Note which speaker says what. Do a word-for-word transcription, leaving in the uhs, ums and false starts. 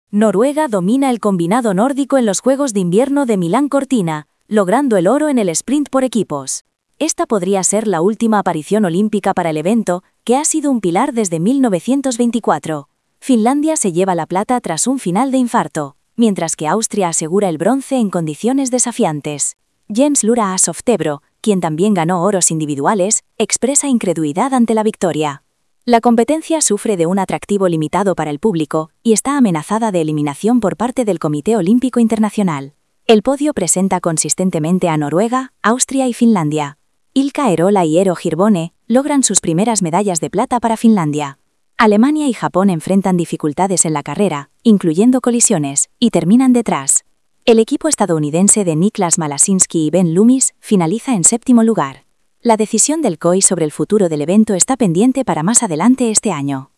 Speaker 1: Noruega domina el combinado nórdico en los Juegos de Invierno de Milán-Cortina, logrando el oro en el sprint por equipos. Esta podría ser la última aparición olímpica para el evento, que ha sido un pilar desde mil novecientos veinticuatro. Finlandia se lleva la plata tras un final de infarto, mientras que Austria asegura el bronce en condiciones desafiantes. Jens Lura Asoftebro, quien también ganó oros individuales, expresa incredulidad ante la victoria. La competencia sufre de un atractivo limitado para el público y está amenazada de eliminación por parte del Comité Olímpico Internacional. El podio presenta consistentemente a Noruega, Austria y Finlandia. Ilkka Erola y Eero Hirvonen logran sus primeras medallas de plata para Finlandia. Alemania y Japón enfrentan dificultades en la carrera, incluyendo colisiones, y terminan detrás. El equipo estadounidense de Niklas Malasinski y Ben Loomis finaliza en séptimo lugar. La decisión del C O I sobre el futuro del evento está pendiente para más adelante este año.